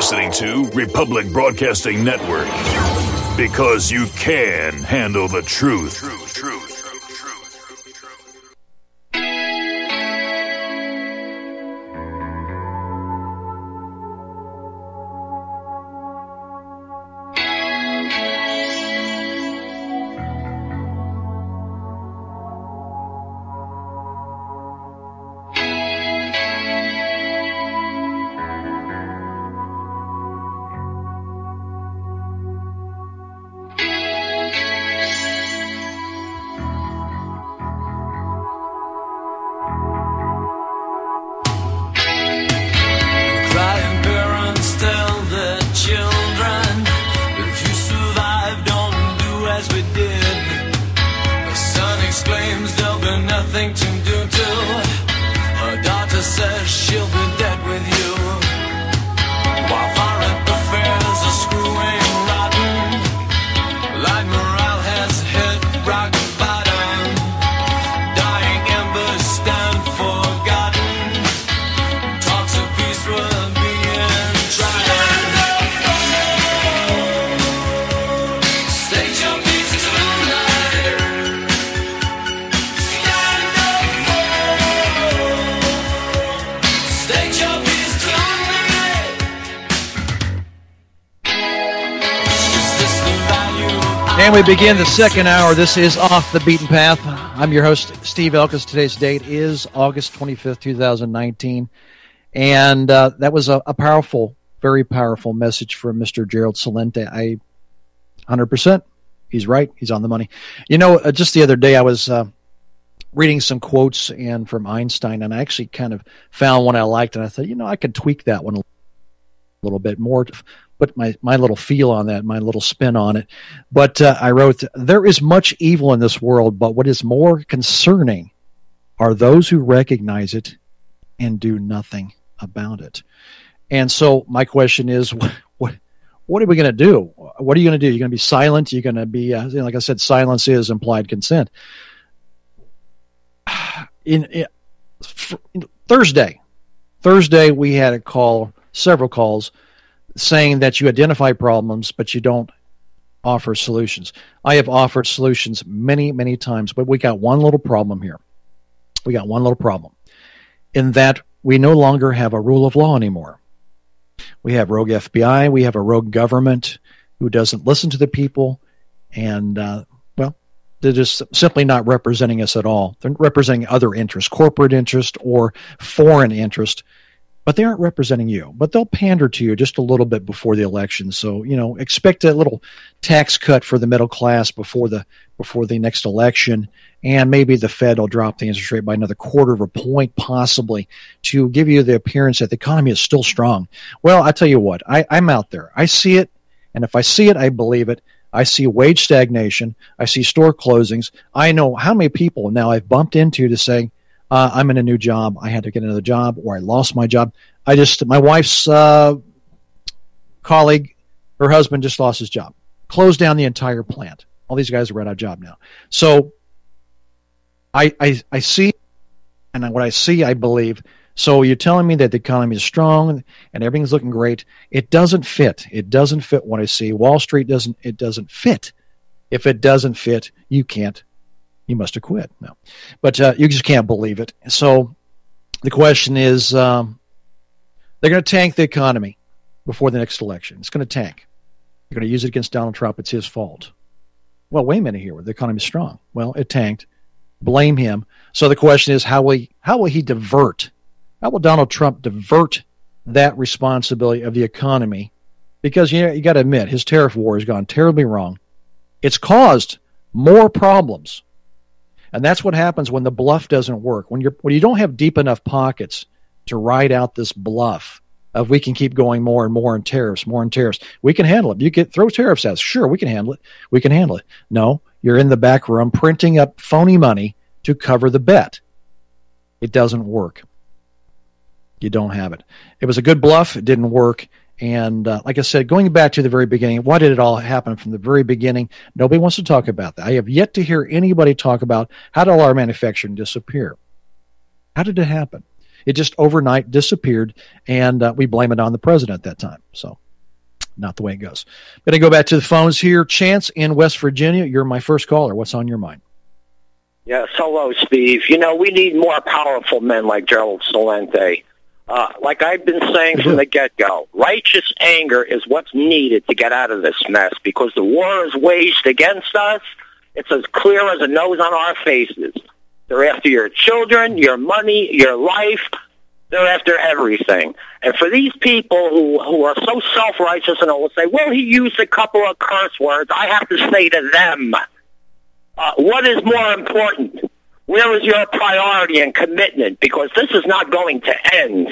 listening to Republic Broadcasting Network, because you can handle the truth. And we begin the second hour. This is Off the Beaten Path. I'm your host, Steve Elkus. Today's date is August 25th, 2019. And that was a powerful, very powerful message from Mr. Gerald Celente. 100%. He's right. He's on the money. You know, just the other day I was reading some quotes and from Einstein, and I actually kind of found one I liked, and I thought, you know, I could tweak that one a little bit more, put my little feel on that, my little spin on it. But I wrote, there is much evil in this world, but what is more concerning are those who recognize it and do nothing about it. And so my question is, what are we going to do? What are you going to do? You're going to be silent? You're going to be, like I said, silence is implied consent. Thursday, we had a call, several calls, saying that you identify problems, but you don't offer solutions. I have offered solutions many, many times, but we got one little problem here. We got one little problem in that we no longer have a rule of law anymore. We have rogue FBI. We have a rogue government who doesn't listen to the people, and, they're just simply not representing us at all. They're representing other interests, corporate interest or foreign interest, but they aren't representing you. But they'll pander to you just a little bit before the election. So, you know, expect a little tax cut for the middle class before the next election, and maybe the Fed will drop the interest rate by another quarter of a point, possibly, to give you the appearance that the economy is still strong. Well, I tell you what, I'm out there. I see it, and if I see it, I believe it. I see wage stagnation. I see store closings. I know how many people now I've bumped into to say, I'm in a new job. I had to get another job, or I lost my job. My wife's colleague, her husband just lost his job. Closed down the entire plant. All these guys are out of job now. So I see, and what I see, I believe. So you're telling me that the economy is strong and everything's looking great. It doesn't fit. It doesn't fit what I see. Wall Street doesn't fit. If it doesn't fit, you must have quit. No, but you just can't believe it. So the question is, they're going to tank the economy before the next election. It's going to tank. They're going to use it against Donald Trump. It's his fault. Well, wait a minute here. The economy is strong. Well, it tanked. Blame him. So the question is, how will he divert? How will Donald Trump divert that responsibility of the economy? Because you got to admit, his tariff war has gone terribly wrong. It's caused more problems. And that's what happens when the bluff doesn't work. When you don't have deep enough pockets to ride out this bluff of we can keep going more and more in tariffs, more and tariffs. We can handle it. You can throw tariffs at us. Sure, we can handle it. We can handle it. No, you're in the back room printing up phony money to cover the bet. It doesn't work. You don't have it. It was a good bluff. It didn't work. And like I said, going back to the very beginning, why did it all happen from the very beginning? Nobody wants to talk about that. I have yet to hear anybody talk about how did all our manufacturing disappear? How did it happen? It just overnight disappeared, and we blame it on the president at that time. So not the way it goes. Going to go back to the phones here. Chance in West Virginia, you're my first caller. What's on your mind? Yes, hello, Steve. You know, we need more powerful men like Gerald Celente. Like I've been saying from the get-go, righteous anger is what's needed to get out of this mess, because the war is waged against us. It's as clear as a nose on our faces. They're after your children, your money, your life. They're after everything. And for these people who are so self-righteous and will say, well, he used a couple of curse words, I have to say to them, what is more important? Where is your priority and commitment? Because this is not going to end.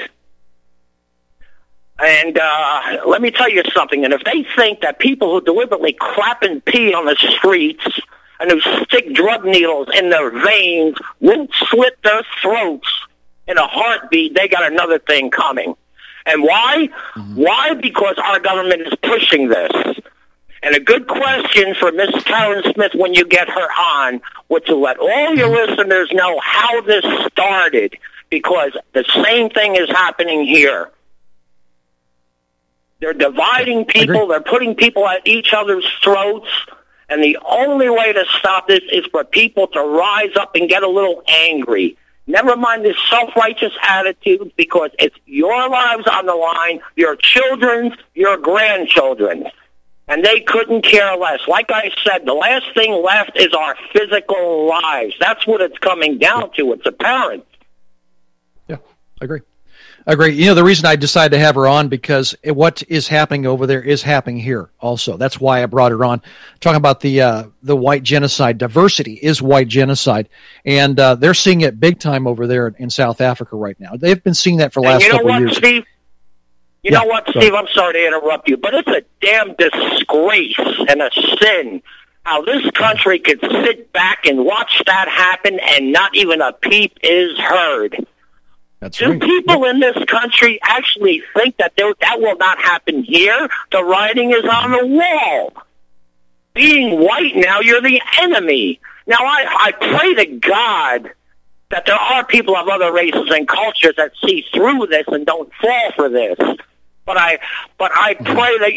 And let me tell you something. And if they think that people who deliberately crap and pee on the streets and who stick drug needles in their veins won't slit their throats in a heartbeat, they got another thing coming. And why? Why? Because our government is pushing this. And a good question for Miss Karen Smith when you get her on would to let all your listeners know how this started, because the same thing is happening here. They're dividing people. They're putting people at each other's throats. And the only way to stop this is for people to rise up and get a little angry. Never mind this self-righteous attitude, because it's your lives on the line, your children's, your grandchildren's. And they couldn't care less. Like I said, the last thing left is our physical lives. That's what it's coming down to. It's apparent. Yeah, I agree. You know, the reason I decided to have her on, because what is happening over there is happening here also. That's why I brought her on. Talking about the white genocide. Diversity is white genocide. And they're seeing it big time over there in South Africa right now. They've been seeing that for the last couple of years. Steve? You know what, Steve? I'm sorry to interrupt you, but it's a damn disgrace and a sin how this country could sit back and watch that happen and not even a peep is heard. That's Do right. people in this country actually think that that will not happen here? The writing is on the wall. Being white now, you're the enemy. Now, I pray to God that there are people of other races and cultures that see through this and don't fall for this. But I pray that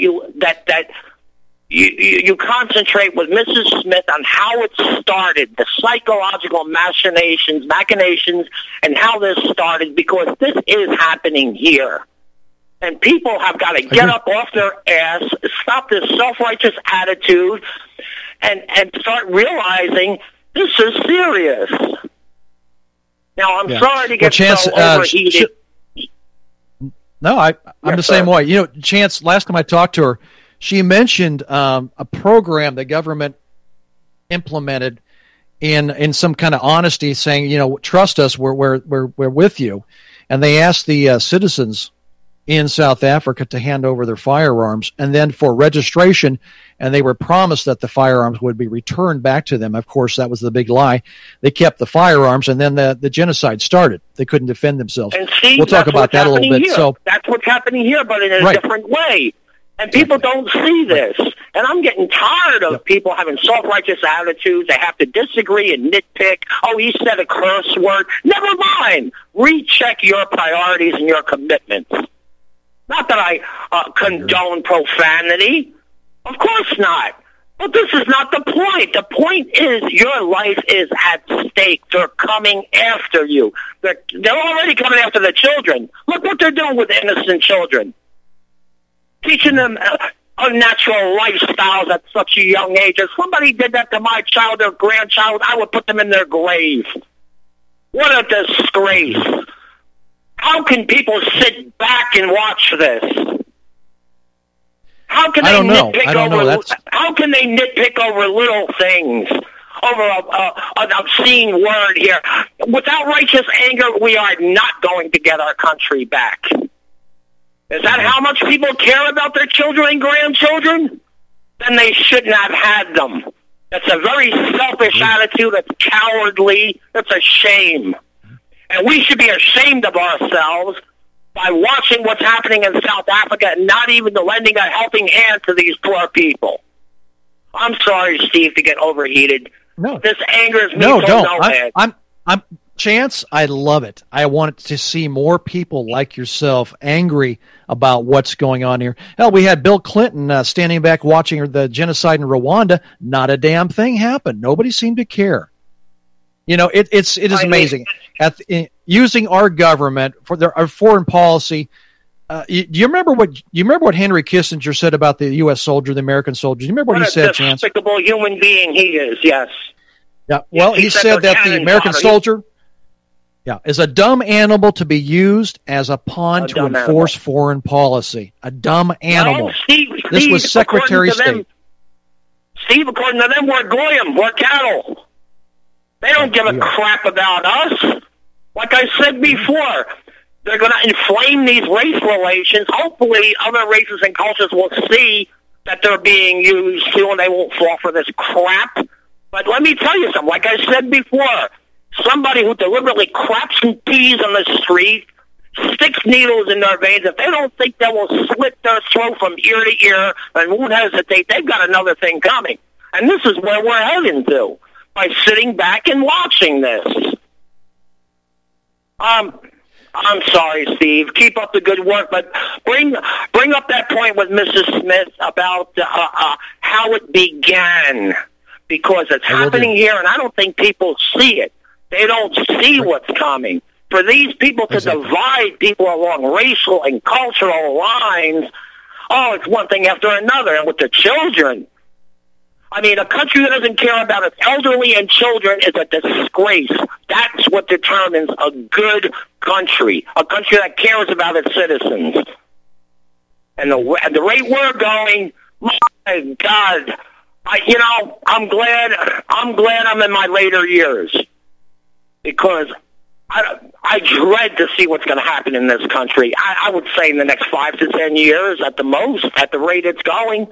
you concentrate with Mrs. Smith on how it started, the psychological machinations, and how this started, because this is happening here. And people have got to get up off their ass, stop this self-righteous attitude, and start realizing this is serious. Now, I'm sorry to get so overheated. No, I'm the same way. You know, Chance, last time I talked to her, she mentioned a program the government implemented in some kind of honesty, saying, you know, trust us, we're with you. And they asked the citizens in South Africa to hand over their firearms, and then for registration, and they were promised that the firearms would be returned back to them. Of course, that was the big lie. They kept the firearms, and then the genocide started. They couldn't defend themselves. And see, we'll talk about that a little bit. Here. So that's what's happening here, but in a different way. And people don't see this. And I'm getting tired of people having self-righteous attitudes. They have to disagree and nitpick. Oh, he said a curse word. Never mind. Recheck your priorities and your commitments. Not that I condone profanity. Of course not. But this is not the point. The point is your life is at stake. They're coming after you. They're already coming after the children. Look what they're doing with innocent children. Teaching them unnatural lifestyles at such a young age. If somebody did that to my child or grandchild, I would put them in their grave. What a disgrace. How can people sit back and watch this? How can they nitpick over little things, over an obscene word here? Without righteous anger, we are not going to get our country back. Is that how much people care about their children and grandchildren? Then they shouldn't have had them. That's a very selfish attitude. It's cowardly. It's a shame. And we should be ashamed of ourselves by watching what's happening in South Africa and not even lending a helping hand to these poor people. I'm sorry, Steve, to get overheated. No. This angers me no, so don't. no bad. Chance, I love it. I want to see more people like yourself angry about what's going on here. Hell, we had Bill Clinton standing back watching the genocide in Rwanda. Not a damn thing happened. Nobody seemed to care. You know, it is amazing. Using our government for our foreign policy. Do you remember what Henry Kissinger said about the U.S. soldier, the American soldier? Do you remember what he said, Chance? What a despicable human being he is. Yes. Yeah. Well, he said that the American soldier. Yeah, is a dumb animal to be used as a pawn to enforce foreign policy. A dumb animal. Well, this was Secretary of State. Steve, according to them, we're goyim, we're cattle. They don't give a crap about us. Like I said before, they're going to inflame these race relations. Hopefully, other races and cultures will see that they're being used too, and they won't fall for this crap. But let me tell you something. Like I said before, somebody who deliberately craps and pees on the street, sticks needles in their veins, if they don't think they will slit their throat from ear to ear and won't hesitate, they've got another thing coming. And this is where we're heading to, by sitting back and watching this. I'm sorry, Steve. Keep up the good work, but bring up that point with Mrs. Smith about how it began, because it's happening here, and I don't think people see it. They don't see what's coming. For these people to divide people along racial and cultural lines, it's one thing after another. And with the children, I mean, a country that doesn't care about its elderly and children is a disgrace. That's what determines a good country, a country that cares about its citizens. And the rate we're going, my God, I'm glad I'm in my later years, because I dread to see what's going to happen in this country. I would say in the next 5 to 10 years at the most, at the rate it's going.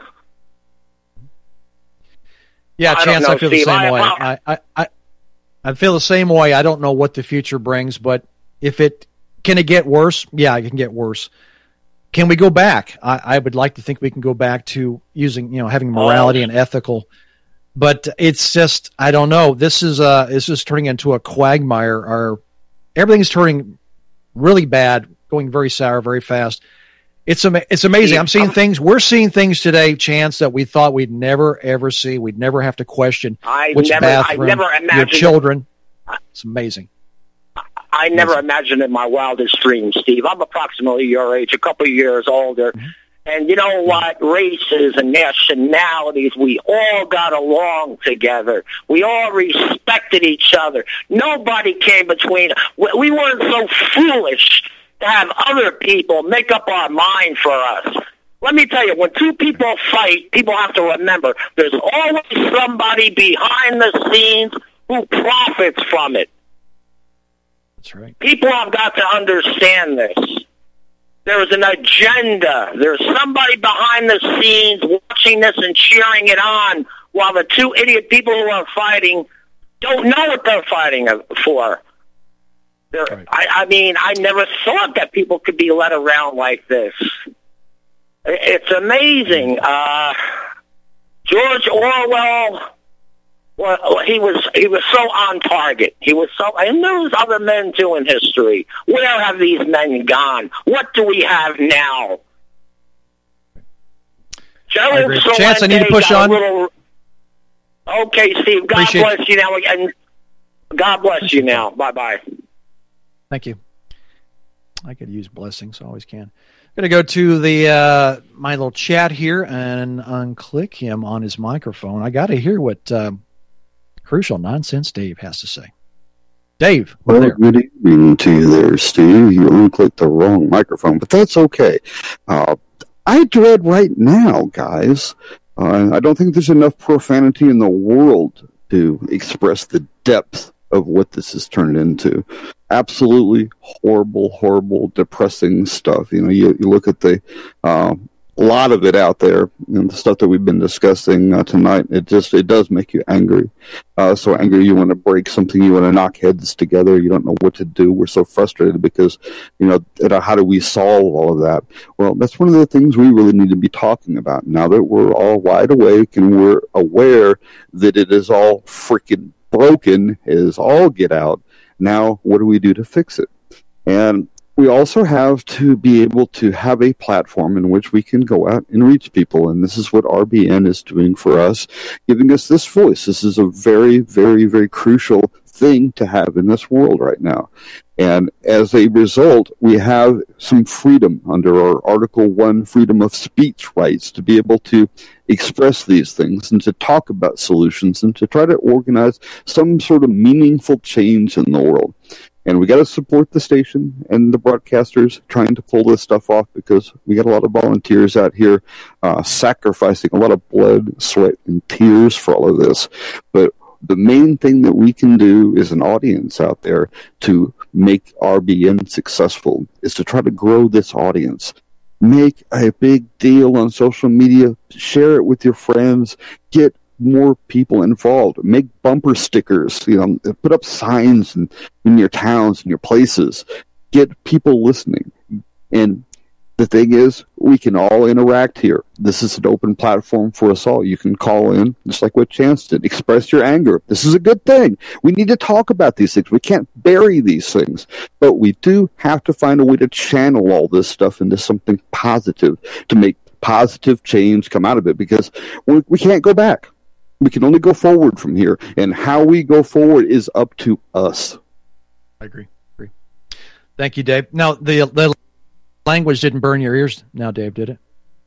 Yeah, Chance, I feel the same way. I feel the same way. I don't know what the future brings, but can it get worse? Yeah, it can get worse. Can we go back? I would like to think we can go back to using, having morality and ethical. But it's just, I don't know. This is turning into a quagmire. Everything's turning really bad, going very sour, very fast. It's amazing. We're seeing things today, Chance, that we thought we'd never ever see. We'd never have to question which bathroom, your children. It's amazing. I never imagined in my wildest dreams, Steve. I'm approximately your age, a couple of years older. Mm-hmm. And you know what? Races and nationalities, we all got along together. We all respected each other. Nobody came between. We weren't so foolish to have other people make up our mind for us. Let me tell you, when two people fight, people have to remember there's always somebody behind the scenes who profits from it. That's right. People have got to understand this. There's an agenda. There's somebody behind the scenes watching this and cheering it on, while the two idiot people who are fighting don't know what they're fighting for. Right. I mean, I never thought that people could be led around like this. It's amazing. George Orwell, well, he was so on target. And there was other men too in history. Where have these men gone? What do we have now? Gerald Chance, I need to push on. Okay, Steve. God bless you now. And God bless you now. Bye-bye. Thank you. I could use blessings. I always can. I'm going to go to the my little chat here and unclick him on his microphone. I got to hear what Crucial Nonsense Dave has to say. Dave, well, good evening to you there, Steve. You unclicked the wrong microphone, but that's okay. I dread right now, guys. I don't think there's enough profanity in the world to express the depth of what this has turned into. Absolutely horrible, depressing stuff. You look at the lot of it out there, and the stuff that we've been discussing tonight. It does make you angry. So angry you want to break something, you want to knock heads together. You don't know what to do. We're so frustrated because how do we solve all of that? Well, that's one of the things we really need to be talking about now that we're all wide awake and we're aware that it is all freaking broken, is all get out. Now, what do we do to fix it? And we also have to be able to have a platform in which we can go out and reach people. And this is what RBN is doing for us, giving us this voice. This is a very, very, very crucial thing to have in this world right now. And as a result, we have some freedom under our Article 1 freedom of speech rights to be able to express these things and to talk about solutions and to try to organize some sort of meaningful change in the world. And we got to support the station and the broadcasters trying to pull this stuff off, because we got a lot of volunteers out here sacrificing a lot of blood, sweat, and tears for all of this. But the main thing that we can do as an audience out there to make RBN successful is to try to grow this audience. Make a big deal on social media. Share it with your friends. Get more people involved. Make bumper stickers. Put up signs in your towns and your places. Get people listening. And the thing is, we can all interact here. This is an open platform for us all. You can call in, just like what Chance did. Express your anger. This is a good thing. We need to talk about these things. We can't bury these things. But we do have to find a way to channel all this stuff into something positive, to make positive change come out of it, because we can't go back. We can only go forward from here. And how we go forward is up to us. I agree. Thank you, Dave. Now, the language didn't burn your ears now, Dave, did it?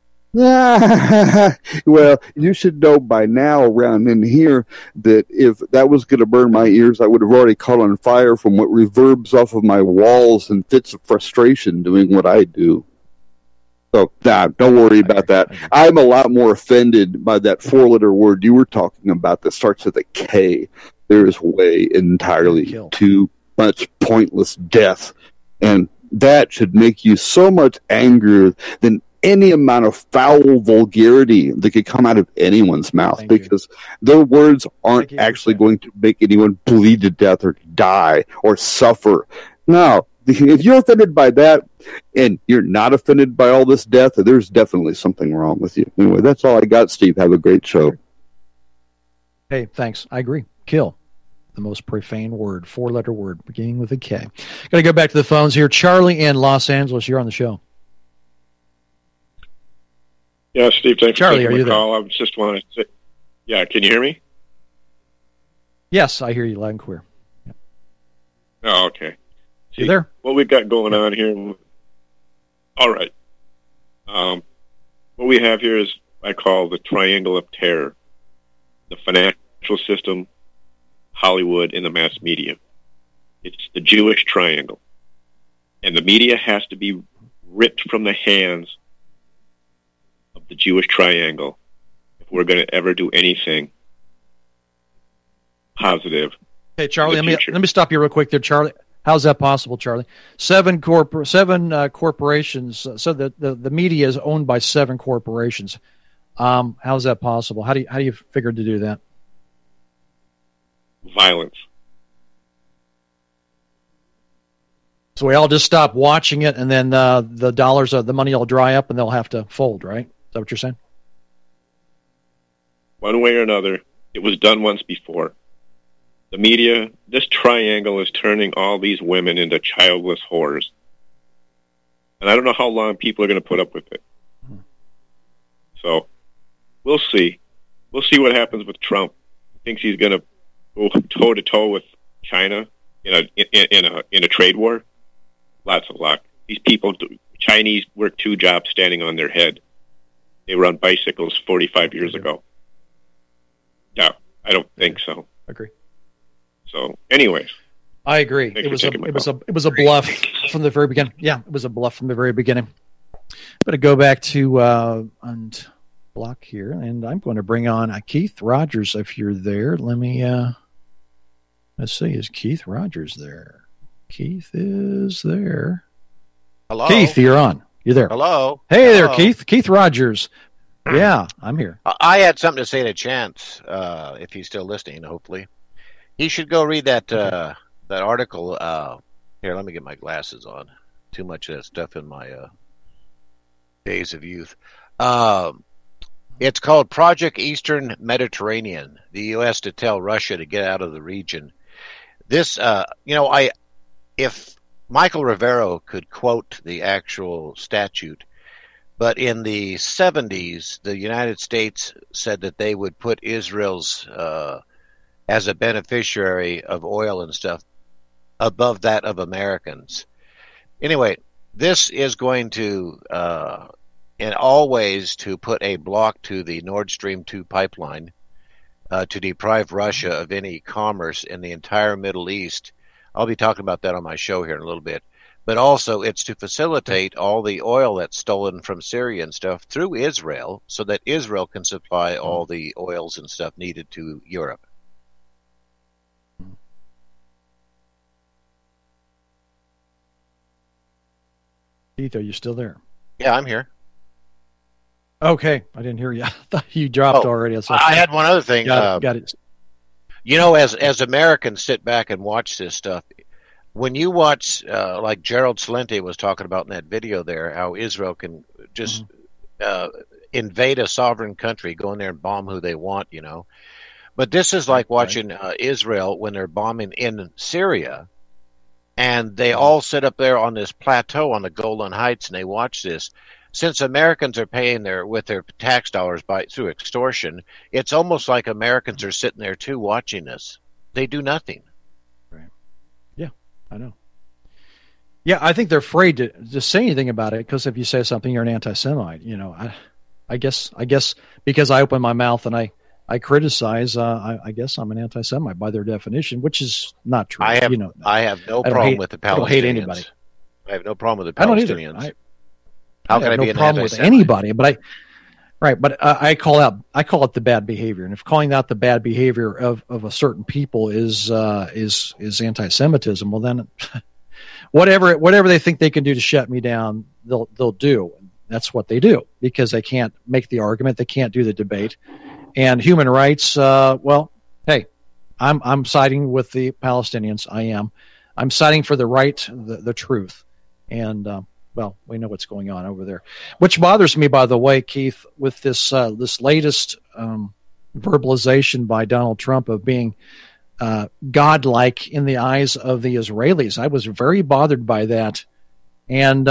Well, you should know by now around in here that if that was going to burn my ears, I would have already caught on fire from what reverbs off of my walls and fits of frustration doing what I do. So, don't worry about that. I'm a lot more offended by that 4-letter word you were talking about that starts with a K. There is way entirely too much pointless death. And that should make you so much angrier than any amount of foul vulgarity that could come out of anyone's mouth, because their words aren't actually going to make anyone bleed to death or die or suffer. No, if you're offended by that and you're not offended by all this death, there's definitely something wrong with you. Anyway, that's all I got, Steve. Have a great show. Hey, thanks. I agree. Kill. The most profane word, 4-letter word, beginning with a K. Got to go back to the phones here. Charlie in Los Angeles, you're on the show. Yeah, Steve, thanks Charlie, for taking the call. I just want to say, yeah, can you hear me? Yes, I hear you loud and clear. Yeah. Oh, okay. See, you there? What we've got going on here, all right. What we have here is, I call the triangle of terror. The financial system, Hollywood, and the mass media. It's the Jewish triangle. And the media has to be ripped from the hands of the Jewish triangle if we're going to ever do anything positive. Hey, Charlie, let me stop you real quick there, Charlie. How's that possible, Charlie? 7 corporations. So the media is owned by 7 corporations. How's that possible? How do you figure to do that? Violence. So we all just stop watching it, and then the money will dry up, and they'll have to fold, right? Is that what you're saying? One way or another, it was done once before. The media, this triangle is turning all these women into childless whores. And I don't know how long people are going to put up with it. So, we'll see. We'll see what happens with Trump. He thinks he's going to go toe-to-toe with China in a trade war. Lots of luck. These people, Chinese work 2 jobs standing on their head. They were on bicycles 45 years ago. No, I don't think so. Agree. So, anyways, I agree. It was a bluff from the very beginning. Yeah, it was a bluff from the very beginning. I'm going to go back to unblock here, and I'm going to bring on Keith Rogers if you're there. Let me let's see. Is Keith Rogers there? Keith is there. Hello, Keith. You're on. You're there. Hello. Hey there, Keith. Keith Rogers. Yeah, I'm here. I had something to say to Chance, if he's still listening, hopefully. He should go read that article. Here, let me get my glasses on. Too much of that stuff in my days of youth. It's called Project Eastern Mediterranean, the U.S. to tell Russia to get out of the region. This, if Michael Rivero could quote the actual statute, but in the 70s, the United States said that they would put Israel's as a beneficiary of oil and stuff above that of Americans. Anyway, this is going to, in all ways, to put a block to the Nord Stream 2 pipeline, to deprive Russia of any commerce in the entire Middle East. I'll be talking about that on my show here in a little bit. But also, it's to facilitate all the oil that's stolen from Syria and stuff through Israel so that Israel can supply all the oils and stuff needed to Europe. Keith, are you still there? Yeah, I'm here. Okay, I didn't hear you. I thought you dropped already. I had one other thing. Got it. As Americans sit back and watch this stuff, when you watch, like Gerald Celente was talking about in that video there, how Israel can just invade a sovereign country, go in there and bomb who they want, But this is like watching Israel when they're bombing in Syria, and they all sit up there on this plateau on the Golan Heights, and they watch this. Since Americans are paying with their tax dollars through extortion, it's almost like Americans are sitting there too watching this. They do nothing. Right. Yeah, I know. Yeah, I think they're afraid to say anything about it because if you say something, you're an anti-Semite. I guess because I open my mouth and I criticize, I guess I'm an anti-Semite by their definition, which is not true. I have no problem with the Palestinians. I don't hate anybody. I have no problem with the Palestinians. I don't either. How can I be no problem with anybody? But I call it the bad behavior, and if calling out the bad behavior of a certain people is anti-Semitism, well then, whatever they think they can do to shut me down, they'll do. That's what they do because they can't make the argument, they can't do the debate, and human rights. Well, hey, I'm siding with the Palestinians. I'm siding for the right, the truth, and. Well, we know what's going on over there, which bothers me, by the way, Keith, with this latest verbalization by Donald Trump of being godlike in the eyes of the Israelis. I was very bothered by that, and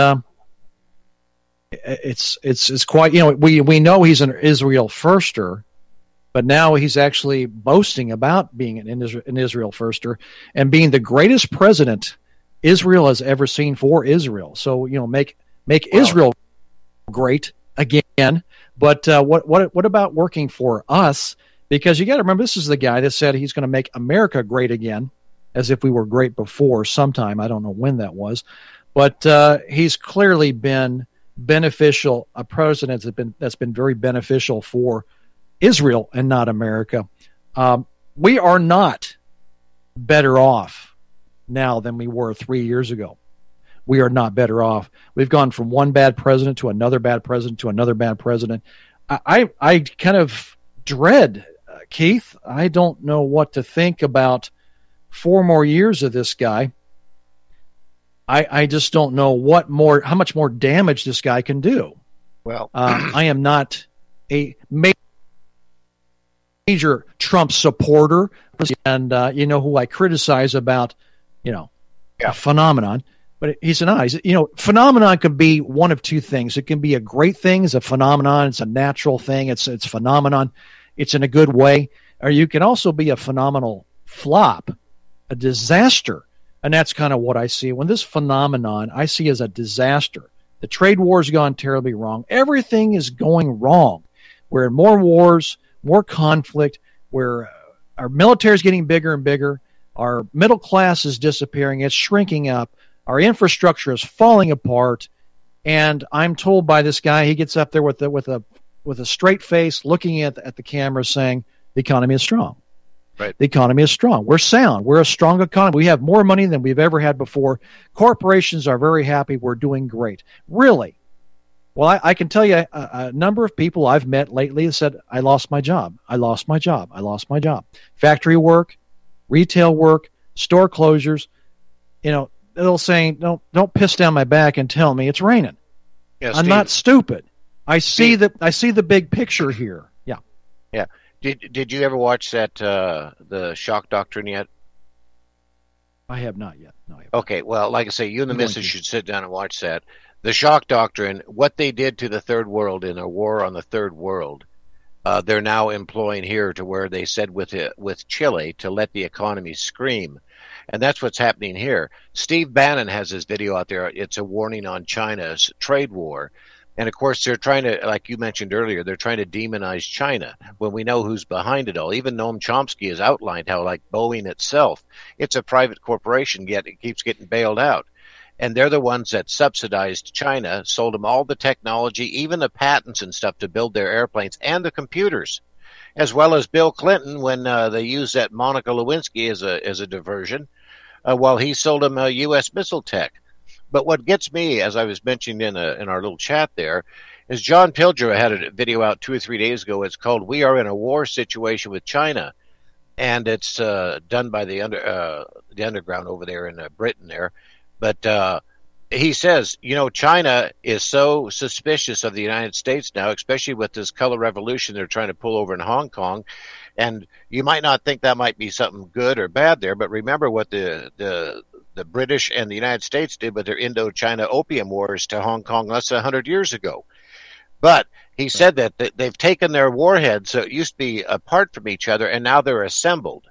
it's quite. We know he's an Israel firster, but now he's actually boasting about being an Israel firster and being the greatest president Israel has ever seen for Israel. So, make Israel great again. But what about working for us? Because you got to remember, this is the guy that said he's going to make America great again, as if we were great before sometime. I don't know when that was. But he's clearly been beneficial, a president that's been very beneficial for Israel and not America. We are not better off now than we were 3 years ago. We are not better off. We've gone from one bad president to another bad president to another bad president. I kind of dread, Keith. I don't know what to think about 4 more years of this guy. I just don't know how much more damage this guy can do. Well, I am not a major Trump supporter, and who I criticize about. A phenomenon, but he's an eye. Phenomenon could be one of two things. It can be a great thing, it's a phenomenon, it's a natural thing, it's phenomenon, it's in a good way, or you can also be a phenomenal flop, a disaster, and that's kind of what I see. When this phenomenon I see as a disaster, the trade war has gone terribly wrong. Everything is going wrong. We're in more wars, more conflict, where our military is getting bigger and bigger. Our middle class is disappearing. It's shrinking up. Our infrastructure is falling apart. And I'm told by this guy, he gets up there with a straight face, looking at the camera, saying the economy is strong. Right. The economy is strong. We're sound. We're a strong economy. We have more money than we've ever had before. Corporations are very happy. We're doing great. Really? Well, I can tell you a number of people I've met lately that said, I lost my job. I lost my job. I lost my job. Factory work, retail work, store closures, they'll say, don't piss down my back and tell me it's raining. Yeah, I'm not stupid. I see the big picture here. Yeah. Yeah. Did you ever watch that the Shock Doctrine yet? I have not yet. No. Okay, well, like I say, you and the missus should sit down and watch that. The shock doctrine, what they did to the third world in a war on the third world, they're now employing here to where they said with Chile to let the economy scream. And that's what's happening here. Steve Bannon has this video out there. It's a warning on China's trade war. And, of course, they're trying to, like you mentioned earlier, they're trying to demonize China when we know who's behind it all. Even Noam Chomsky has outlined how, like Boeing itself, it's a private corporation, yet it keeps getting bailed out. And they're the ones that subsidized China, sold them all the technology, even the patents and stuff to build their airplanes and the computers, as well as Bill Clinton when they used that Monica Lewinsky as a diversion, while he sold them U.S. missile tech. But what gets me, as I was mentioning in our little chat there, is John Pilger had a video out 2 or 3 days ago. It's called "We Are in a War Situation with China," and it's done by the underground over there in Britain there. But he says, China is so suspicious of the United States now, especially with this color revolution they're trying to pull over in Hong Kong. And you might not think that might be something good or bad there, but remember what the British and the United States did with their Indochina opium wars to Hong Kong less than 100 years ago. But he said that they've taken their warheads, so it used to be apart from each other, and now they're assembled.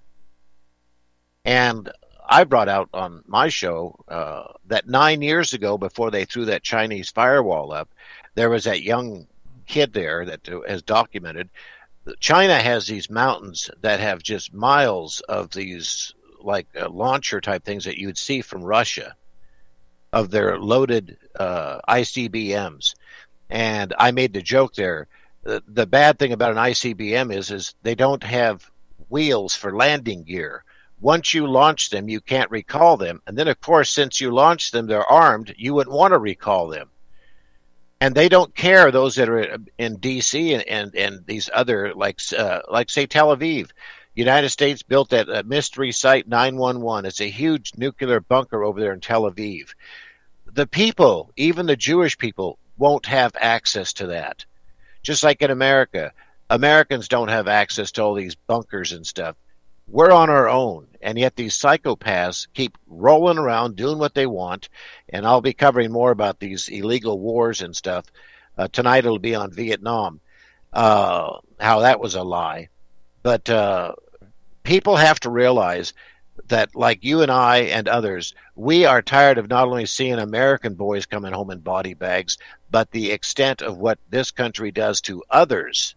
And I brought out on my show that 9 years ago, before they threw that Chinese firewall up, there was that young kid there that has documented. China has these mountains that have just miles of these like launcher type things that you would see from Russia, of their loaded ICBMs. And I made the joke there. The bad thing about an ICBM is they don't have wheels for landing gear. Once you launch them, you can't recall them. And then, of course, since you launched them, they're armed, you wouldn't want to recall them. And they don't care, those that are in D.C. and these other, like say, Tel Aviv. United States built that mystery site 911. It's a huge nuclear bunker over there in Tel Aviv. The people, even the Jewish people, won't have access to that. Just like in America. Americans don't have access to all these bunkers and stuff. We're on our own, and yet these psychopaths keep rolling around doing what they want, and I'll be covering more about these illegal wars and stuff. Tonight it'll be on Vietnam, how that was a lie. But people have to realize that, like you and I and others, we are tired of not only seeing American boys coming home in body bags, but the extent of what this country does to others.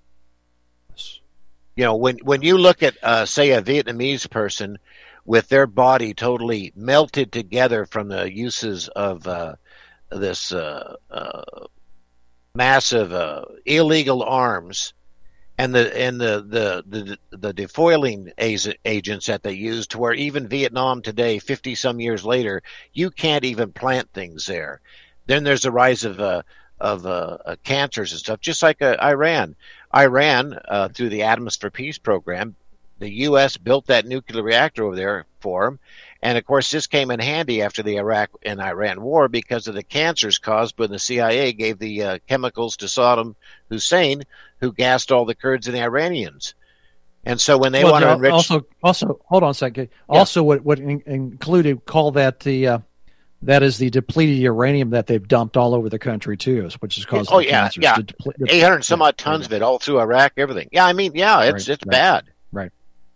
When you look at, say, a Vietnamese person with their body totally melted together from the uses of this massive illegal arms and the defoiling agents that they use, to where even Vietnam today, 50-some years later, you can't even plant things there. Then there's a rise of cancers and stuff, just like Iran. Iran, through the Atoms for Peace program, the U.S. built that nuclear reactor over there for them. And, of course, this came in handy after the Iraq and Iran war because of the cancers caused when the CIA gave the chemicals to Saddam Hussein, who gassed all the Kurds and the Iranians. And so when they want to enrich... Also, hold on a second. Yeah. Also, what included, call that that is the depleted uranium that they've dumped all over the country too, which is causing cancers. Yeah. 800 some odd tons of it all through Iraq, everything. Yeah, I mean, it's bad. Right.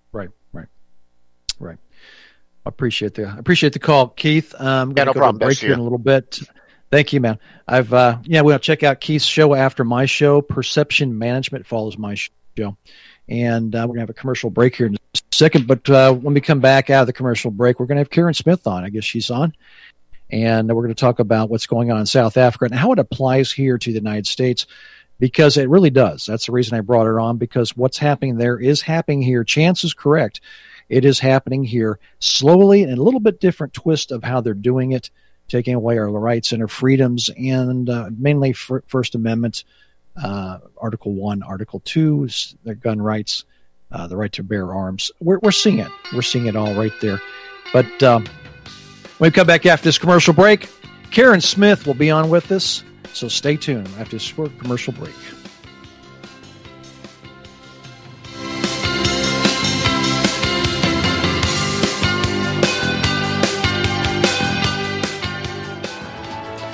I appreciate the call, Keith. I'm going to go to break here in a little bit. Thank you, man. We'll check out Keith's show after my show. Perception Management follows my show. And we're going to have a commercial break here in a second. But when we come back out of the commercial break, we're going to have Karen Smith on. I guess she's on. And we're going to talk about what's going on in South Africa and how it applies here to the United States, because it really does. That's the reason I brought her on, because what's happening there is happening here. Chance is correct. It is happening here slowly and a little bit different twist of how they're doing it, taking away our rights and our freedoms, and mainly First Amendment, Article 1, Article 2, their gun rights, the right to bear arms. We're seeing it. We're seeing it all right there. But when we come back after this commercial break, Karen Smith will be on with us. So stay tuned after this short commercial break.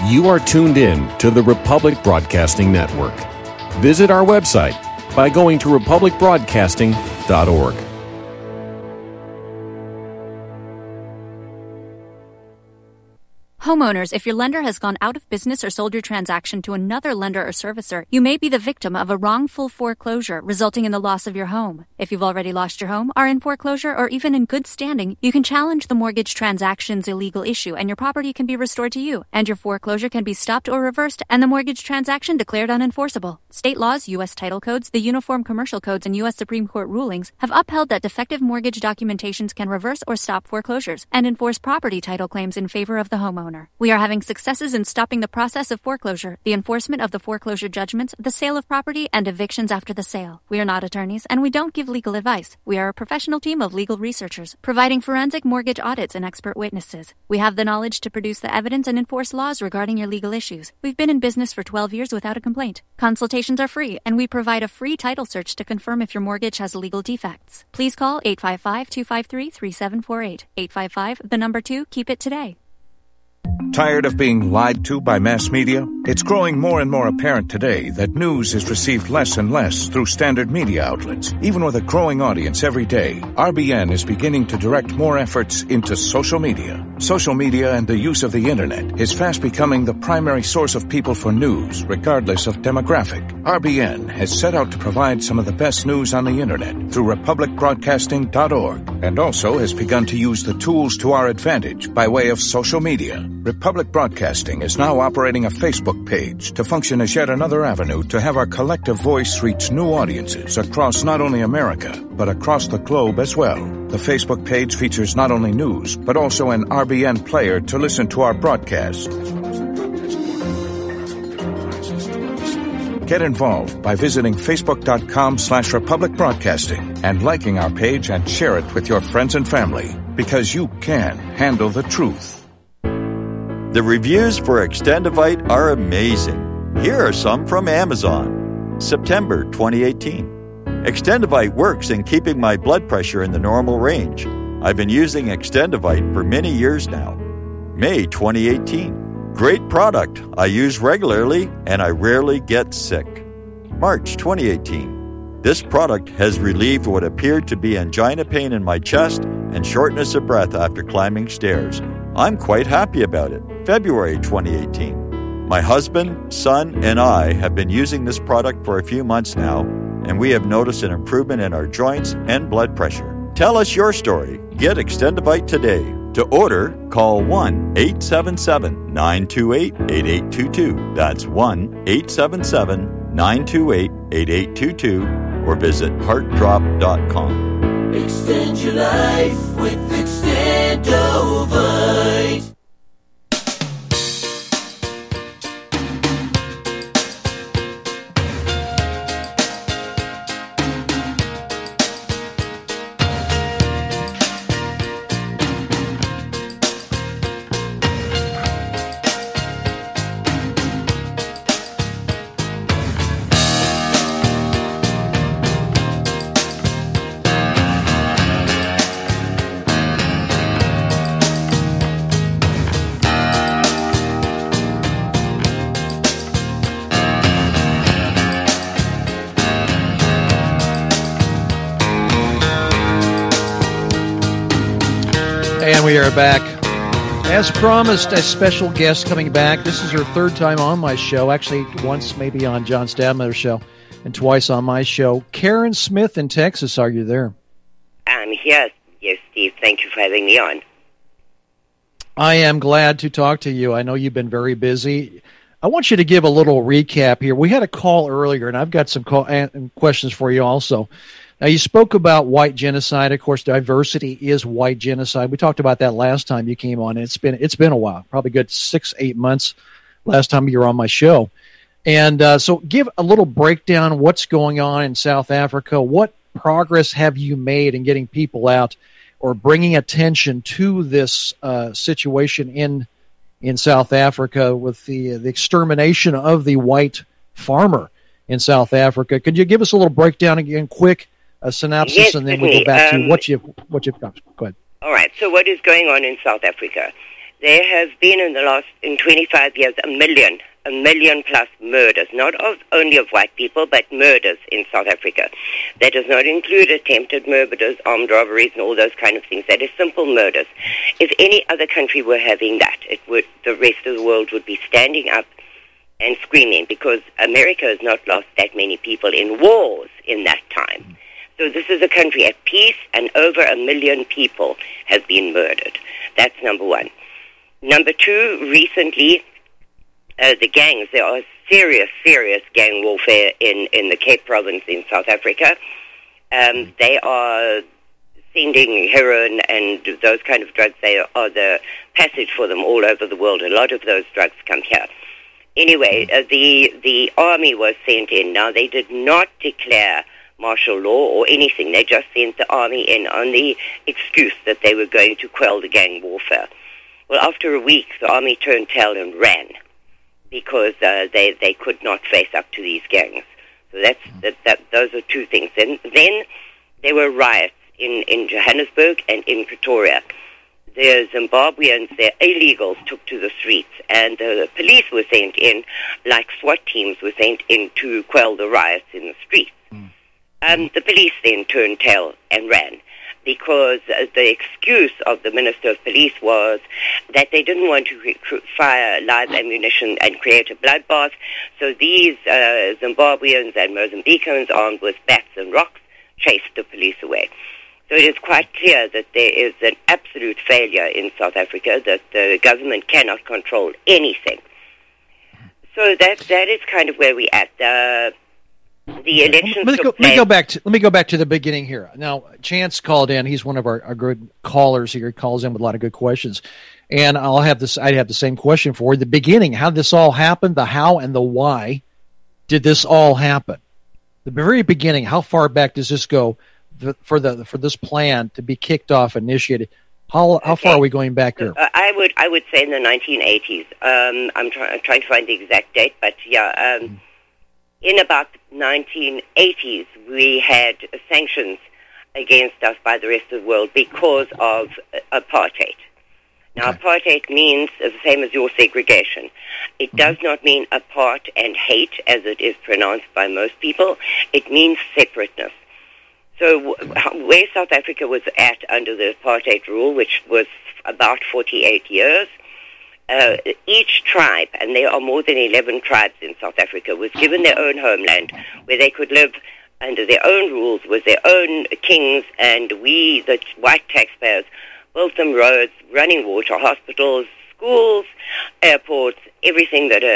You are tuned in to the Republic Broadcasting Network. Visit our website by going to republicbroadcasting.org. Homeowners, if your lender has gone out of business or sold your transaction to another lender or servicer, you may be the victim of a wrongful foreclosure, resulting in the loss of your home. If you've already lost your home, are in foreclosure, or even in good standing, you can challenge the mortgage transaction's illegal issue, and your property can be restored to you, and your foreclosure can be stopped or reversed, and the mortgage transaction declared unenforceable. State laws, U.S. title codes, the Uniform Commercial Codes, and U.S. Supreme Court rulings have upheld that defective mortgage documentations can reverse or stop foreclosures and enforce property title claims in favor of the homeowner. We are having successes in stopping the process of foreclosure, the enforcement of the foreclosure judgments, the sale of property, and evictions after the sale. We are not attorneys, and we don't give legal advice. We are a professional team of legal researchers, providing forensic mortgage audits and expert witnesses. We have the knowledge to produce the evidence and enforce laws regarding your legal issues. We've been in business for 12 years without a complaint. Consultations are free, and we provide a free title search to confirm if your mortgage has legal defects. Please call 855-253-3748. 855, keep it today. Tired of being lied to by mass media? It's growing more and more apparent today that news is received less and less through standard media outlets. Even with a growing audience every day, RBN is beginning to direct more efforts into social media. Social media and the use of the internet is fast becoming the primary source of people for news, regardless of demographic. RBN has set out to provide some of the best news on the internet through republicbroadcasting.org, and also has begun to use the tools to our advantage by way of social media. Republic Broadcasting is now operating a Facebook page to function as yet another avenue to have our collective voice reach new audiences across not only America, but across the globe as well. The Facebook page features not only news, but also an RBN player to listen to our broadcast. Get involved by visiting facebook.com/Republic Broadcasting and liking our page and share it with your friends and family, because you can handle the truth. The reviews for Extendivite are amazing. Here are some from Amazon. September 2018. Extendivite works in keeping my blood pressure in the normal range. I've been using Extendivite for many years now. May 2018. Great product. I use regularly and I rarely get sick. March 2018. This product has relieved what appeared to be angina pain in my chest and shortness of breath after climbing stairs. I'm quite happy about it. February 2018. My husband, son, and I have been using this product for a few months now, and we have noticed an improvement in our joints and blood pressure. Tell us your story. Get Extendivite today. To order, call 1-877-928-8822. That's 1-877-928-8822, or visit heartdrop.com. Extend your life with Extendovite. And we are back. As promised, a special guest coming back. This is her third time on my show. Actually, once maybe on John Stadtmiller's show and twice on my show. Karen Smith in Texas, are you there? I'm here. Yes, Steve. Thank you for having me on. I am glad to talk to you. I know you've been very busy. I want you to give a little recap here. We had a call earlier, and I've got some questions for you also. Now, you spoke about white genocide. Of course, diversity is white genocide. We talked about that last time you came on. It's been a while, probably good 6-8 months last time you were on my show. And so give a little breakdown of what's going on in South Africa. What progress have you made in getting people out or bringing attention to this situation in South Africa with the extermination of the white farmer in South Africa? Could you give us a little breakdown again, quick? A synopsis, yes, and then we go back to what you've got. Go ahead. All right. So what is going on in South Africa? there have been in 25 years, a million plus murders, not only of white people, but murders in South Africa. That does not include attempted murders, armed robberies, and all those kind of things. That is simple murders. If any other country were having that, the rest of the world would be standing up and screaming, because America has not lost that many people in wars in that time. So this is a country at peace, and over 1 million people have been murdered. That's number one. Number two, recently, the gangs, there are serious gang warfare in the Cape Province in South Africa. They are sending heroin and those kind of drugs. They are the passage for them all over the world. A lot of those drugs come here. Anyway, the army was sent in. Now, they did not declare martial law or anything. They just sent the army in on the excuse that they were going to quell the gang warfare. Well, after a week, the army turned tail and ran because they could not face up to these gangs. So those are two things. Then there were riots in Johannesburg and in Pretoria. The Zimbabweans, their illegals, took to the streets, and the police were sent in, like SWAT teams were sent in to quell the riots in the streets. The police then turned tail and ran, because the excuse of the Minister of Police was that they didn't want to fire live ammunition and create a bloodbath, so these Zimbabweans and Mozambicans, armed with bats and rocks, chased the police away. So it is quite clear that there is an absolute failure in South Africa, that the government cannot control anything. So that is kind of where we're at. The elections let me go back to the beginning here. Now, Chance called in. He's one of our good callers here. He calls in with a lot of good questions. And I have the same question for you. The beginning, how did this all happen, the how and the why did this all happen? The very beginning, how far back does this go for this plan to be kicked off, initiated? How far are we going back here? I would say in the 1980s. I'm trying to find the exact date, but yeah, in about the 1980s, we had sanctions against us by the rest of the world because of apartheid. Now, apartheid means the same as your segregation. It does not mean apart and hate, as it is pronounced by most people. It means separateness. So where South Africa was at under the apartheid rule, which was about 48 years, each tribe, and there are more than 11 tribes in South Africa, was given their own homeland where they could live under their own rules with their own kings, and we, the white taxpayers, built them roads, running water, hospitals, schools, airports, everything that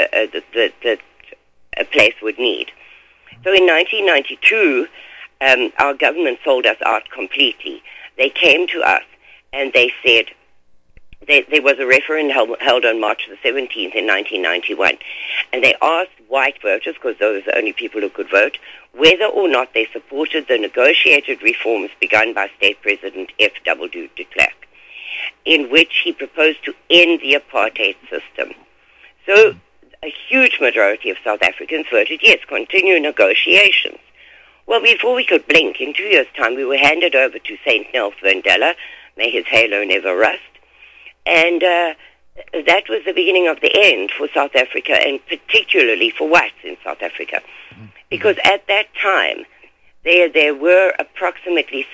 a place would need. So in 1992, our government sold us out completely. They came to us and they said, there was a referendum held on March the 17th in 1991, and they asked white voters, because those were the only people who could vote, whether or not they supported the negotiated reforms begun by State President F.W. de Klerk, in which he proposed to end the apartheid system. So a huge majority of South Africans voted yes, continue negotiations. Well, before we could blink, in 2 years' time, we were handed over to St. Nelson Mandela, may his halo never rust, and that was the beginning of the end for South Africa, and particularly for whites in South Africa. Because at that time, there were approximately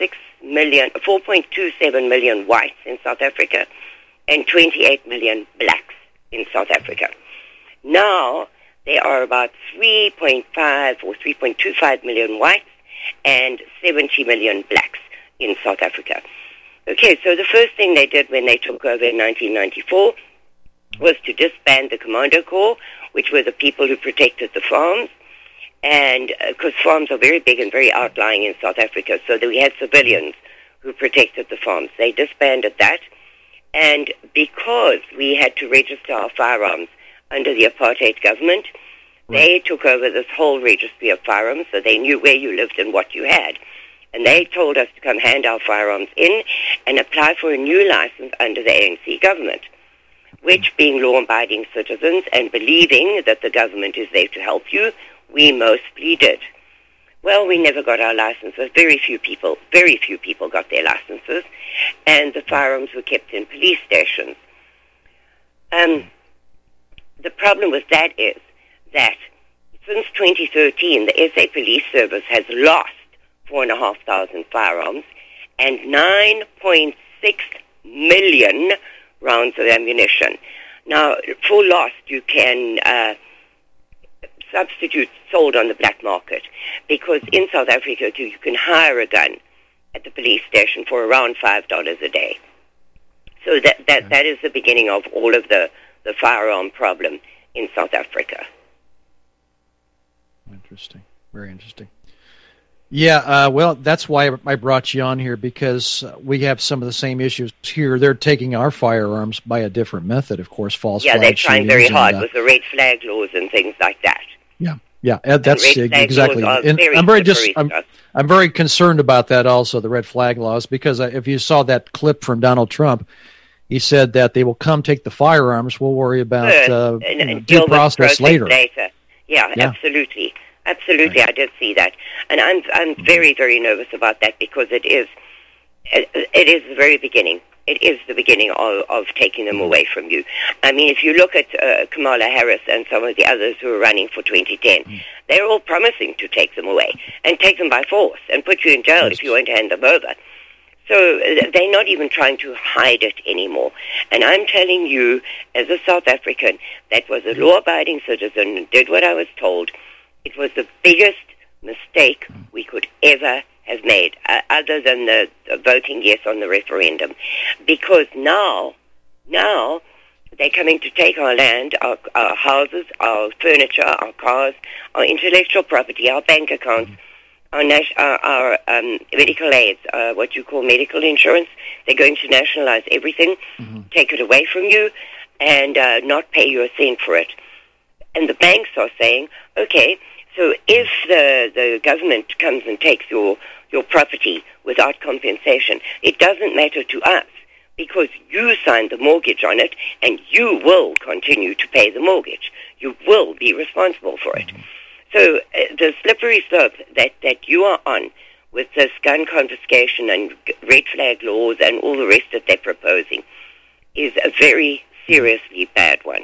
4.27 million whites in South Africa and 28 million blacks in South Africa. Now, there are about 3.5 or 3.25 million whites and 70 million blacks in South Africa. Okay, so the first thing they did when they took over in 1994 was to disband the Commando Corps, which were the people who protected the farms, and because farms are very big and very outlying in South Africa, so that we had civilians who protected the farms. They disbanded that, and because we had to register our firearms under the apartheid government, they took over this whole registry of firearms, so they knew where you lived and what you had. And they told us to come hand our firearms in and apply for a new license under the ANC government, which, being law-abiding citizens and believing that the government is there to help you, we mostly did. Well, we never got our licenses. Very few people got their licenses, and the firearms were kept in police stations. The problem with that is that since 2013, the SA Police Service has lost 4,500 firearms and 9.6 million rounds of ammunition. Now, for lost, you can substitute sold on the black market, because in South Africa you can hire a gun at the police station for around $5 a day. So that is the beginning of all of the firearm problem in South Africa. Interesting. Very interesting. Yeah, well, that's why I brought you on here, because we have some of the same issues here. They're taking our firearms by a different method, of course, false flag. Yeah, they're trying very hard with the red flag laws and things like that. Yeah, that's exactly. And I'm very concerned about that also, the red flag laws, because if you saw that clip from Donald Trump, he said that they will come take the firearms. We'll worry about due process later. Yeah, absolutely. Absolutely, right. I did see that. And I'm very, very nervous about that, because it is the very beginning. It is the beginning of taking them away from you. I mean, if you look at Kamala Harris and some of the others who are running for 2010, they're all promising to take them away and take them by force and put you in jail if you won't hand them over. So they're not even trying to hide it anymore. And I'm telling you, as a South African that was a law-abiding citizen and did what I was told, it was the biggest mistake we could ever have made, other than the voting yes on the referendum. Because now they're coming to take our land, our houses, our furniture, our cars, our intellectual property, our bank accounts, our medical aids, what you call medical insurance. They're going to nationalize everything, take it away from you, and not pay you a cent for it. And the banks are saying, okay, so if the government comes and takes your property without compensation, it doesn't matter to us, because you signed the mortgage on it, and you will continue to pay the mortgage. You will be responsible for it. So the slippery slope that you are on with this gun confiscation and red flag laws and all the rest that they're proposing is a very seriously bad one.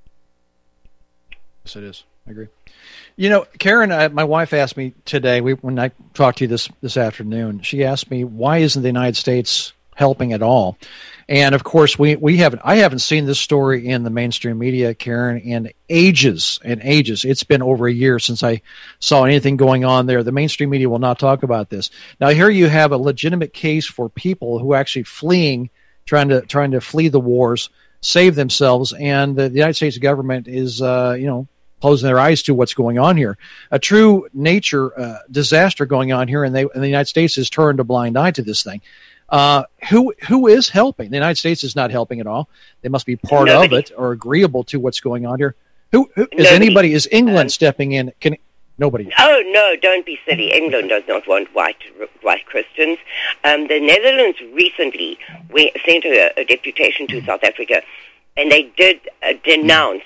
Yes, it is. I agree. You know, Karen, my wife asked me today, when I talked to you this afternoon, she asked me, why isn't the United States helping at all? And of course, I haven't seen this story in the mainstream media, Karen, in ages and ages. It's been over a year since I saw anything going on there. The mainstream media will not talk about this. Now, here you have a legitimate case for people who are actually fleeing, trying to flee the wars, save themselves, and the United States government is, closing their eyes to what's going on here. A true nature disaster going on here, and the United States has turned a blind eye to this thing. Who is helping? The United States is not helping at all. They must be part of it or agreeable to what's going on here. Who is anybody? Is England stepping in? Nobody? Oh no! Don't be silly. England does not want white Christians. The Netherlands recently sent a deputation to South Africa, and they did denounce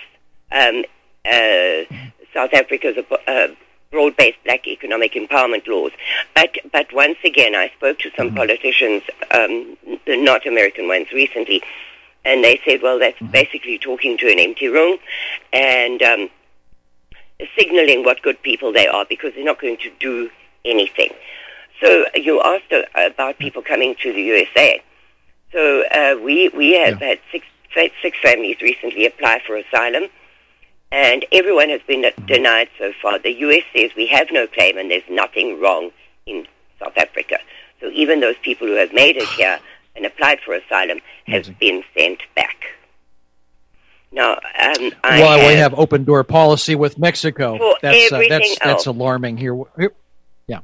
South Africa's broad-based black economic empowerment laws. But once again, I spoke to some politicians, not American ones, recently, and they said, well, that's basically talking to an empty room and signaling what good people they are, because they're not going to do anything. So you asked about people coming to the USA. So we have had six families recently apply for asylum, and everyone has been denied so far. The U.S. says we have no claim and there's nothing wrong in South Africa. So even those people who have made it here and applied for asylum have been sent back. Now, we have open door policy with Mexico. That's alarming here. Yeah.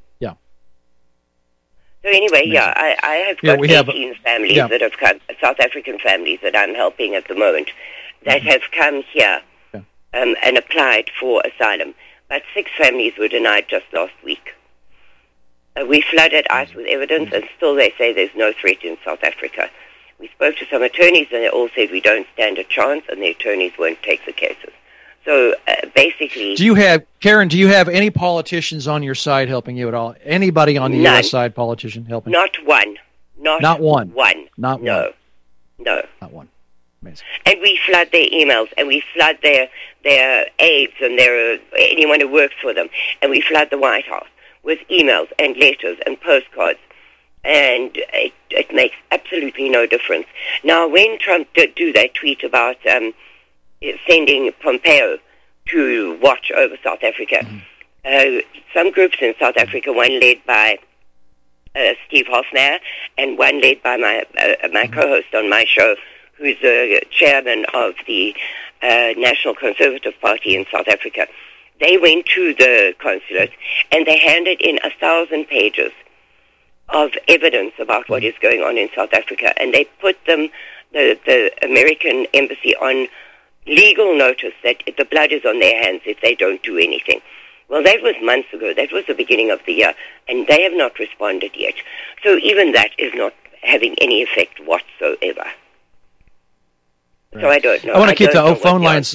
So anyway, I have got 18 families that have come, South African families that I'm helping at the moment, that have come here and applied for asylum. But 6 families were denied just last week. We flooded ICE with evidence, and still they say there's no threat in South Africa. We spoke to some attorneys, and they all said we don't stand a chance, and the attorneys won't take the cases. So basically... Karen, do you have any politicians on your side helping you at all? Anybody on the U.S. side politician helping? Not one. Not one. Not one. No. Not one. Amazing. And we flood their emails, and we flood their aides and anyone who works for them, and we flood the White House with emails and letters and postcards, and it makes absolutely no difference. Now, when Trump did do that tweet about sending Pompeo to watch over South Africa, some groups in South Africa, one led by Steve Hofmeyr, and one led by my co-host on my show, who's the chairman of the National Conservative Party in South Africa. They went to the consulate and they handed in 1,000 pages of evidence about what is going on in South Africa, and they put them, the American embassy, on legal notice that the blood is on their hands if they don't do anything. Well, that was months ago. That was the beginning of the year, and they have not responded yet. So even that is not having any effect whatsoever. Right. So I don't know. I want to keep the phone lines.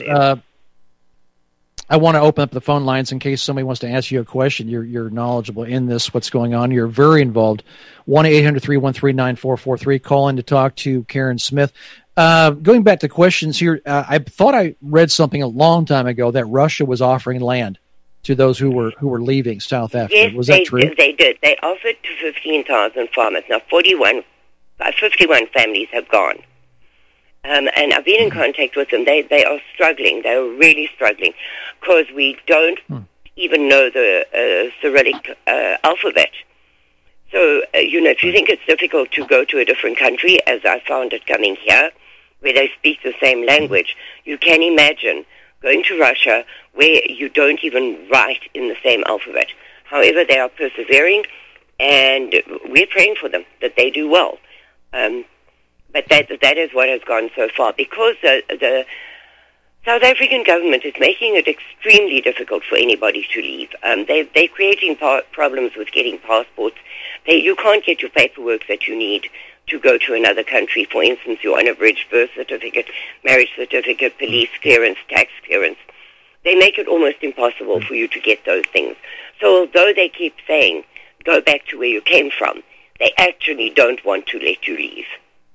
I want to open up the phone lines in case somebody wants to ask you a question. You're knowledgeable in this, what's going on. You're very involved. 1-800-313-9443. Call in to talk to Karen Smith. Going back to questions here, I thought I read something a long time ago that Russia was offering land to those who were leaving South Africa. Yes, was that true? They did. They offered to 15,000 farmers. Now, 51 families have gone. And I've been in contact with them. They are struggling. They are really struggling because we don't even know the Cyrillic alphabet. So, if you think it's difficult to go to a different country, as I found it coming here, where they speak the same language, you can imagine going to Russia where you don't even write in the same alphabet. However, they are persevering, and we're praying for them, that they do well. But that is what has gone so far, because the South African government is making it extremely difficult for anybody to leave. They're creating problems with getting passports. You can't get your paperwork that you need to go to another country. For instance, your unabridged birth certificate, marriage certificate, police clearance, tax clearance. They make it almost impossible for you to get those things. So although they keep saying, go back to where you came from, they actually don't want to let you leave.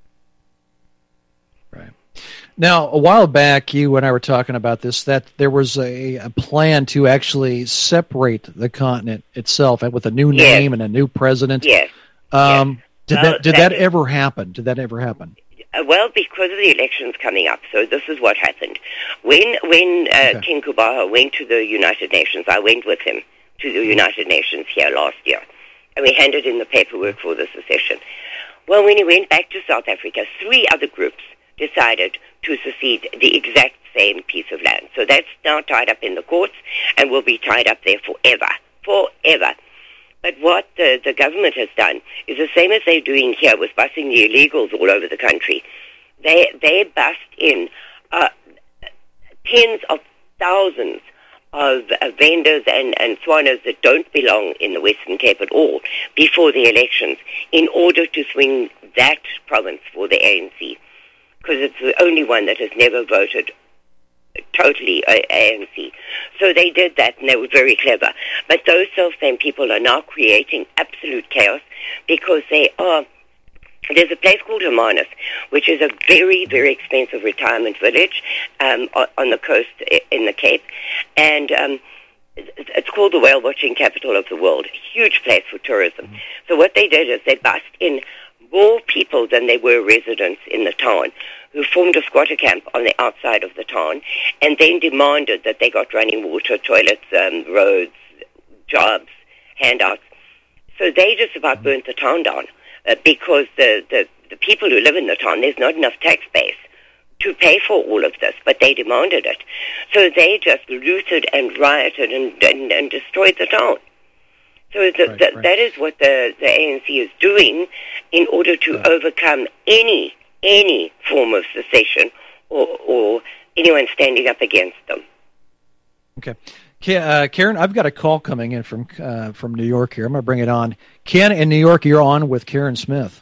Now, a while back, you and I were talking about this, that there was a plan to actually separate the continent itself with a new name and a new president. Yes. Did that ever happen? Did that ever happen? Well, because of the elections coming up. So this is what happened. When King Kubaha went to the United Nations, I went with him to the United Nations here last year, and we handed in the paperwork for the secession. Well, when he went back to South Africa, 3 other groups decided to secede the exact same piece of land. So that's now tied up in the courts and will be tied up there forever. But what the government has done is the same as they're doing here with busing the illegals all over the country. They bust in tens of thousands of vendors and swaners that don't belong in the Western Cape at all before the elections in order to swing that province for the ANC, because it's the only one that has never voted totally ANC. So they did that, and they were very clever. But those self-same people are now creating absolute chaos because there's a place called Hermanus, which is a very, very expensive retirement village on the coast in the Cape, and it's called the whale-watching capital of the world. A huge place for tourism. So what they did is they bussed in more people than there were residents in the town, who formed a squatter camp on the outside of the town, and then demanded that they got running water, toilets, roads, jobs, handouts. So they just about burnt the town down because the people who live in the town, there's not enough tax base to pay for all of this, but they demanded it. So they just looted and rioted and destroyed the town. So that is what the ANC is doing in order to overcome any form of secession or anyone standing up against them. Okay. Karen, I've got a call coming in from New York here. I'm going to bring it on. Ken in New York, you're on with Karen Smith.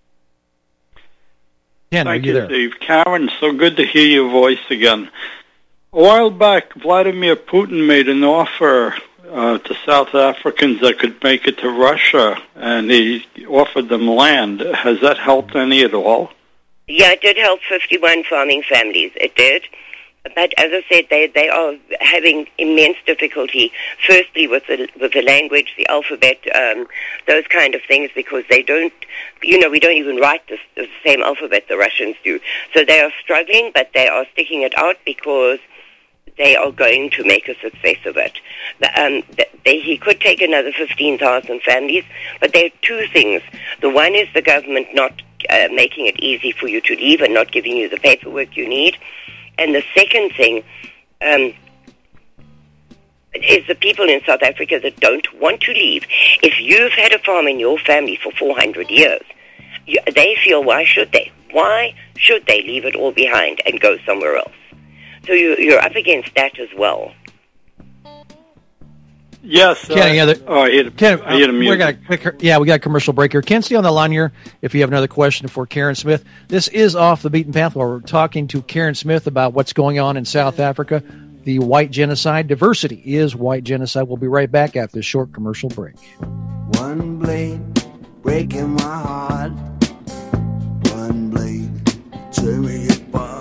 Ken, Thank are you there? Steve. Karen, so good to hear your voice again. A while back, Vladimir Putin made an offer to South Africans that could make it to Russia, and he offered them land. Has that helped any at all? Yeah, it did help 51 farming families. It did. But as I said, they are having immense difficulty, firstly with the language, the alphabet, those kind of things, because they don't, we don't even write the same alphabet the Russians do. So they are struggling, but they are sticking it out because they are going to make a success of it. He could take another 15,000 families, but there are two things. The one is the government not making it easy for you to leave and not giving you the paperwork you need. And the second thing is the people in South Africa that don't want to leave. If you've had a farm in your family for 400 years, they feel, why should they? Why should they leave it all behind and go somewhere else? So you're up against that as well. Yes. Ken, I hit a mute. We got a commercial break here. Ken, stay on the line here if you have another question for Karen Smith. This is Off the Beaten Path, where we're talking to Karen Smith about what's going on in South Africa, the white genocide. Diversity is white genocide. We'll be right back after this short commercial break. One blade breaking my heart. One blade tearing apart.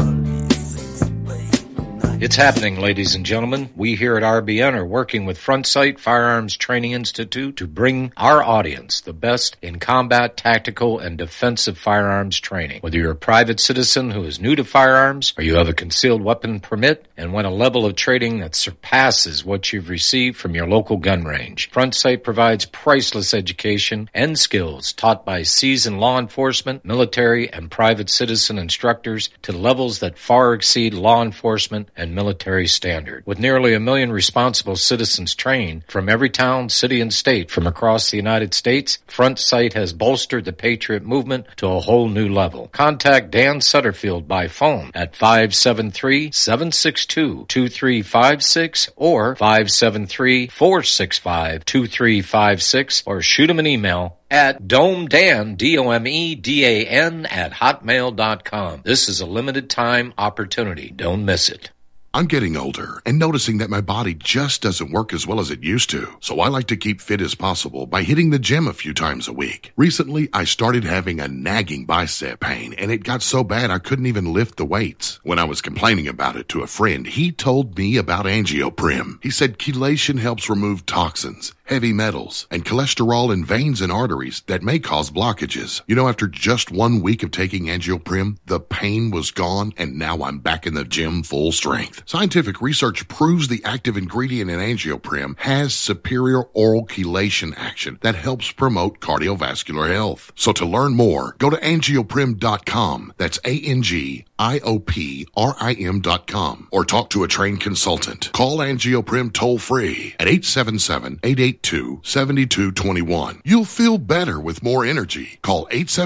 It's happening, ladies and gentlemen. We here at RBN are working with Front Sight Firearms Training Institute to bring our audience the best in combat, tactical, and defensive firearms training. Whether you're a private citizen who is new to firearms, or you have a concealed weapon permit and want a level of training that surpasses what you've received from your local gun range, Front Sight provides priceless education and skills taught by seasoned law enforcement, military, and private citizen instructors to levels that far exceed law enforcement and military standard. With nearly 1 million responsible citizens trained from every town, city, and state from across the United States, Front Sight has bolstered the Patriot movement to a whole new level. Contact Dan Sutterfield by phone at 573-762-2356 or 573-465-2356, or shoot him an email at domedan, DOMEDAN, at hotmail.com. This is a limited time opportunity. Don't miss it. I'm getting older and noticing that my body just doesn't work as well as it used to. So I like to keep fit as possible by hitting the gym a few times a week. Recently, I started having a nagging bicep pain, and it got so bad I couldn't even lift the weights. When I was complaining about it to a friend, he told me about Angioprim. He said chelation helps remove toxins, heavy metals, and cholesterol in veins and arteries that may cause blockages. You know, after just 1 week of taking Angioprim, the pain was gone, and now I'm back in the gym full strength. Scientific research proves the active ingredient in Angioprim has superior oral chelation action that helps promote cardiovascular health. So to learn more, go to angioprim.com. That's ANGIOPRIM.com, or talk to a trained consultant. Call Angioprim toll-free at 877-882-7221. You'll feel better with more energy. Call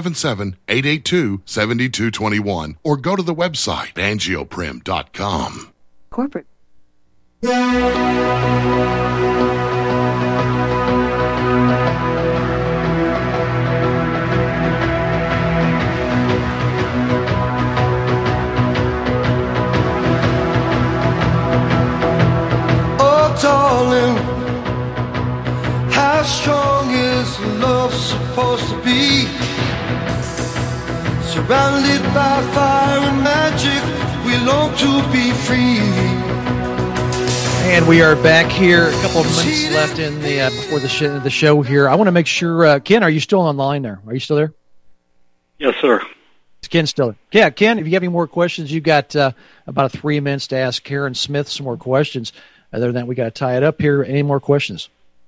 877-882-7221 or go to the website angioprim.com. Corporate. Oh, darling, how strong is love supposed to be? Surrounded by fire and magic, we long to be free. And we are back here. A couple of minutes left in the before the show here. I want to make sure, Ken, are you still online there? Are you still there? Yes, sir. Is Ken still there? Yeah, Ken, if you have any more questions, you've got about 3 minutes to ask Karen Smith some more questions. Other than that, we got to tie it up here. Any more questions?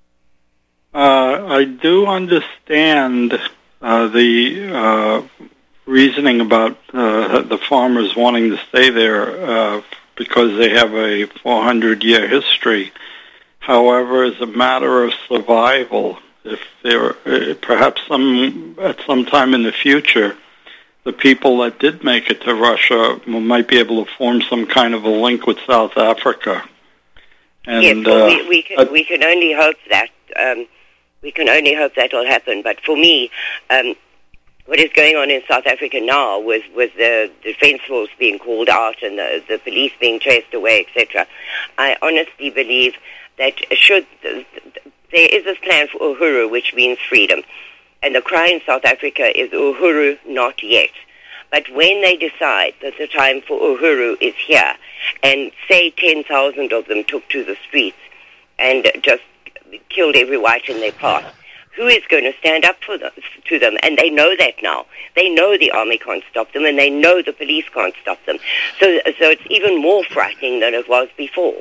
I do understand the reasoning about the farmers wanting to stay there because they have a 400-year history. However, as a matter of survival, if there perhaps at some time in the future, the people that did make it to Russia might be able to form some kind of a link with South Africa. And, yes, well, we can only hope that we can only hope that will happen. But for me, what is going on in South Africa now with the defense force being called out and the police being chased away, etc., I honestly believe that there is this plan for Uhuru, which means freedom. And the cry in South Africa is Uhuru not yet. But when they decide that the time for Uhuru is here, and say 10,000 of them took to the streets and just killed every white in their path, who is going to stand up to them? And they know that now. They know the army can't stop them, and they know the police can't stop them. So it's even more frightening than it was before.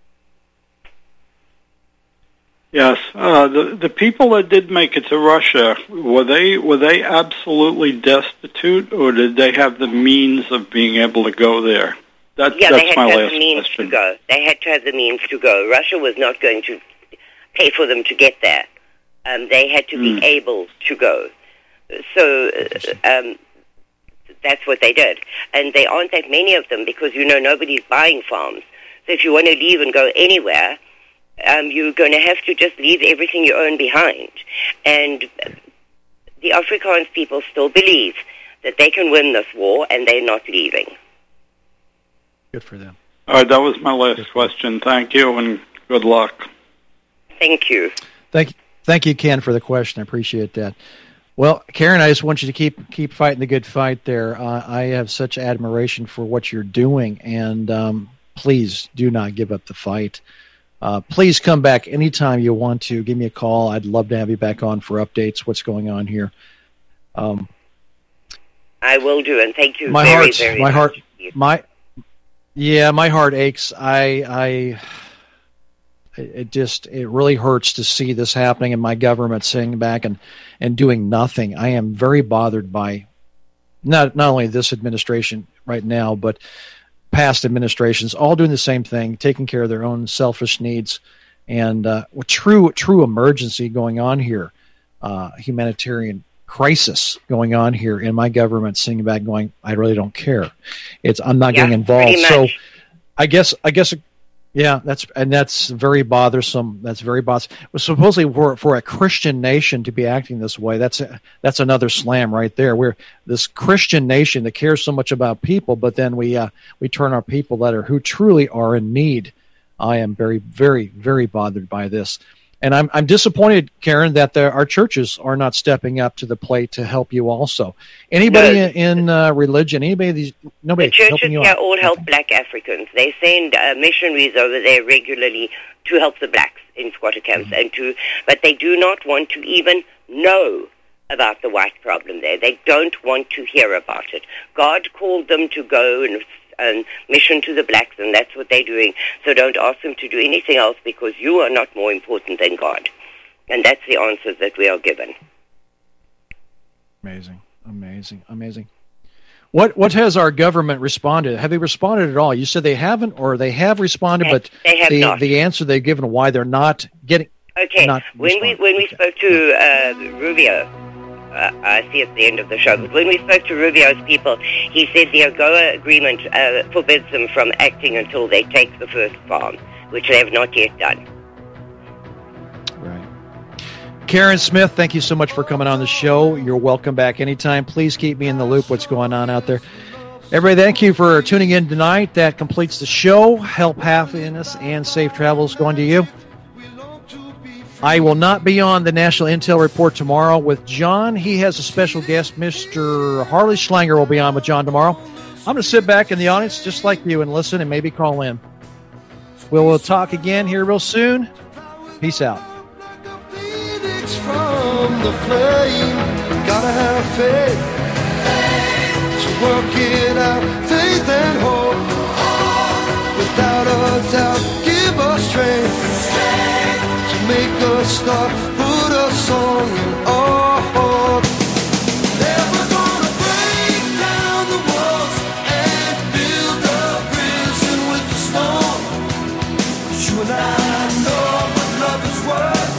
Yes, the people that did make it to Russia, were they absolutely destitute, or did they have the means of being able to go there? They had to have the means to go. They had to have the means to go. Russia was not going to pay for them to get there. They had to be able to go. So that's what they did. And there aren't that many of them because, nobody's buying farms. So if you want to leave and go anywhere, you're going to have to just leave everything you own behind. And the Afrikaans people still believe that they can win this war, and they're not leaving. Good for them. All right, that was my last question. Thank you, and good luck. Thank you. Thank you, Ken, for the question. I appreciate that. Well, Karen, I just want you to keep fighting the good fight there. I have such admiration for what you're doing, and please do not give up the fight. Please come back anytime you want to. Give me a call. I'd love to have you back on for updates, what's going on here. I will do, and thank you my very, heart, very my much. heart, my heart aches. It really hurts to see this happening and my government sitting back and doing nothing. I am very bothered by not only this administration right now, but past administrations, all doing the same thing, taking care of their own selfish needs, and true emergency going on here, humanitarian crisis going on here, and my government sitting back going, I really don't care. I'm not getting involved. So I guess. Yeah, that's very bothersome. That's very bothersome. Well, supposedly for a Christian nation to be acting this way, that's another slam right there. We're this Christian nation that cares so much about people, but then we turn our people who truly are in need. I am very, very, very bothered by this, and I'm disappointed, Karen, that our churches are not stepping up to the plate to help you. Also, anybody in religion, nobody the churches helping you here out? all help black Africans. They send missionaries over there regularly to help the blacks in squatter camps, but they do not want to even know about the white problem there. They don't want to hear about it. God called them to go and mission to the blacks, and that's what they're doing. So don't ask them to do anything else, because you are not more important than God. And that's the answers that we are given. Amazing. What has our government responded? Have they responded at all? You said they haven't, or they have responded, but they have not. The answer they've given why they're not getting. Okay. When we spoke to Rubio, I see at the end of the show, but when we spoke to Rubio's people, he said the AGOA agreement forbids them from acting until they take the first farm, which they have not yet done. Right. Karen Smith, thank you so much for coming on the show. You're welcome back anytime. Please keep me in the loop what's going on out there. Everybody, thank you for tuning in tonight. That completes the show. Help, happiness, and safe travels going to you. I will not be on the National Intel Report tomorrow with John. He has a special guest. Mr. Harley Schlanger will be on with John tomorrow. I'm going to sit back in the audience just like you and listen and maybe call in. We'll talk again here real soon. Peace out. From the flame, gotta have faith to work it out, faith and hope. Without a doubt, give us strength to make us start, put us on in our heart. Never gonna break down the walls and build a prison with the stone. You and I know what love is worth.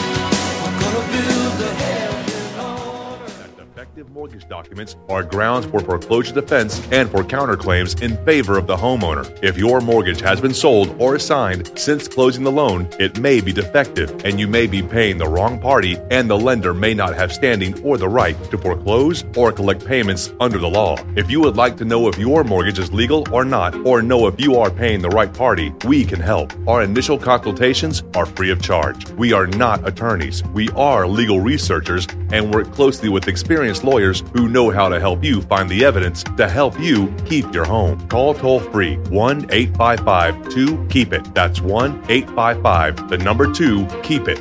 Effective mortgage documents are grounds for foreclosure defense and for counterclaims in favor of the homeowner. If your mortgage has been sold or assigned since closing the loan, it may be defective and you may be paying the wrong party, and the lender may not have standing or the right to foreclose or collect payments under the law. If you would like to know if your mortgage is legal or not, or know if you are paying the right party, we can help. Our initial consultations are free of charge. We are not attorneys. We are legal researchers and work closely with experienced lawyers lawyers who know how to help you find the evidence to help you keep your home. Call toll-free 1-855-2-KEEP-IT. That's 1-855-2-KEEP-IT.